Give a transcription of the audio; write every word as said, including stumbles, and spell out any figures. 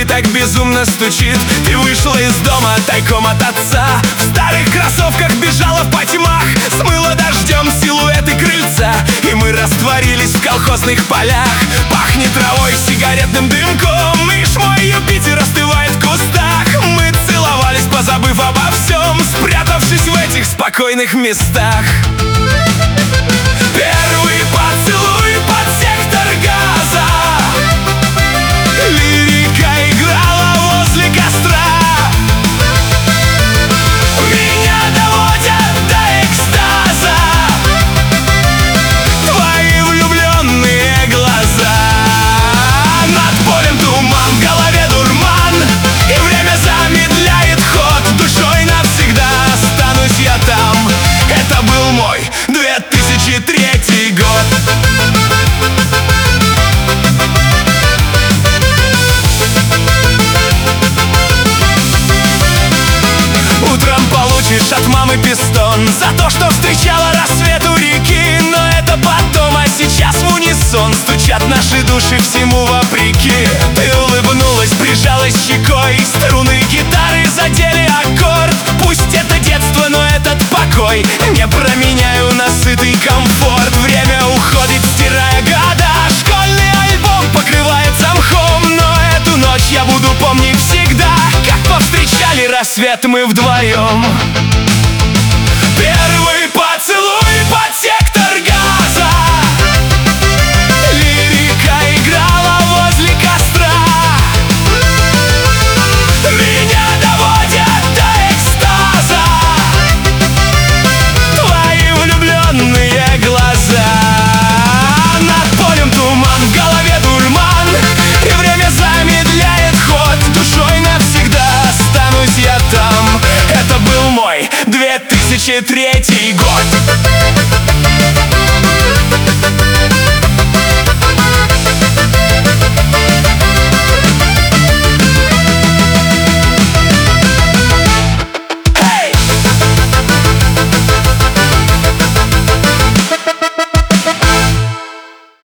груди так безумно стучит. Ты вышла из дома тайком от отца, в старых кроссовках бежала в потьмах, смыла дождем силуэты крыльца, и мы растворились в колхозных полях. Пахнет травой, сигаретным дымком, и мой Юпитер остывает в кустах. Мы целовались, позабыв обо всем, спрятавшись в этих спокойных местах. Первый поцелуй под сектор газа, лирика играла возле костра. Меня доводят до экстаза твои влюбленные глаза. Над полем туман, в голове дурман, и время замедляет ход. Душой навсегда останусь я там. Это был мой две тысячи третий год. Утром получишь от мамы пистон за то, что встречала рассвет у реки. Но это потом, а сейчас в унисон стучат наши души всему вопреки. Ты улыбнулась, прижалась щекой, струны гитары задели аккорд. Пусть это детство, но этот покой не променяю на сытый комфорт. Время уходит, стирая года, школьный альбом покрывается мхом. Но эту ночь я буду помнить всегда, как повстречали рассвет мы вдвоем. Первый поцелуй под сектор газа, лирика играла возле костра. Меня доводят до экстаза твои влюбленные глаза. Над полем туман, в голове дурман, и время замедляет ход. Душой навсегда останусь я там. Это был мой две тысячи третий год.